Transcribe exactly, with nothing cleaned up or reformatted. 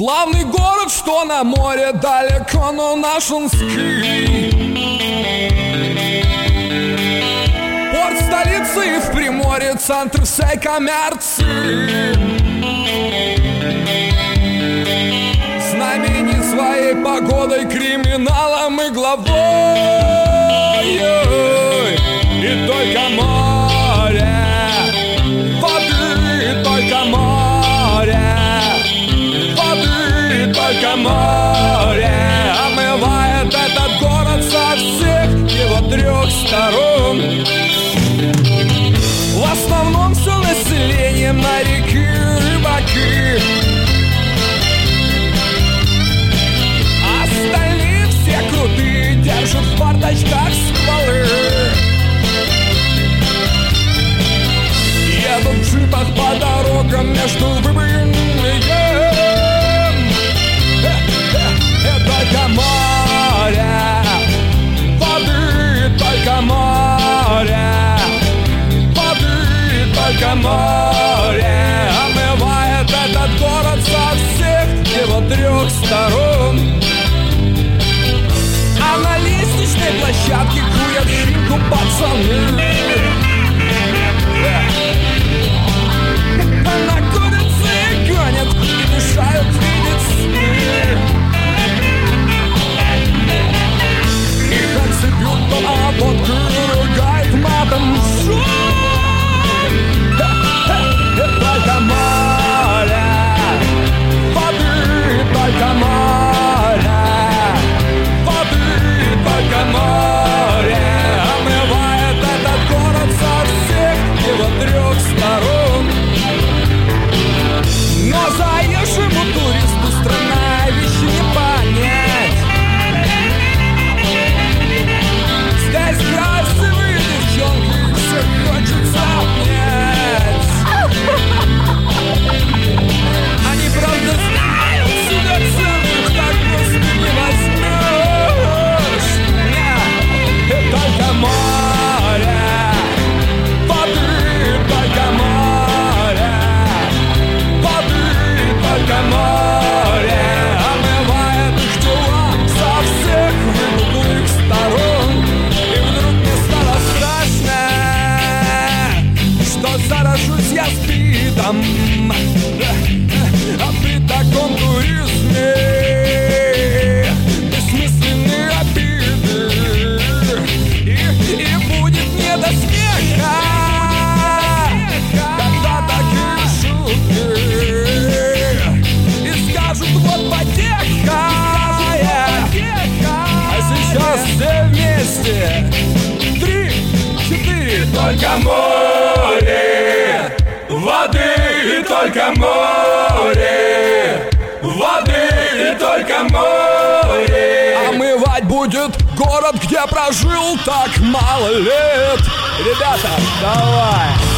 Славный город, что на море далеко, но нашинский. Порт столицы и в Приморье центр всей коммерции. Знаменит своей погодой, криминалом и главой. И только море, воды, только море, воды, только море омывает этот город со всех его трех сторон. В основном все население моряки, рыбаки. Остальные все крутые, держат в бардачках стволы. Едут в джипах по дорогам между выбоинами. Только море, воды, только море, воды, только море омывает этот город со всех его трех сторон. А на лестничной площадке курят шинку пацаны. Накурятся и гонят, и мешают видеть сны. Их отцепют, а водку ругает матом. Шум! Только море, воды, только море, воды, только море омывает этот город со всех его трех сторон. Но заезжему туристу странная вещь не понять. Здесь красивые девчонки, всех хочется обнять. Они правда знают сюда цену, так просто не возьмешь. Нет, только море, воды, только море, воды, только море омывает их тела со всех выгодных сторон. И вдруг мне стало страшно, что заражусь я спидом. А при таком туризме бессмысленные обиды, и, и будет не до смеха, когда такие шутки. И скажут, вот потеха, а сейчас все вместе. Три, четыре. Только море, воды, и только море, воды, и только море омывать будет город, где прожил так мало лет. Ребята, давай!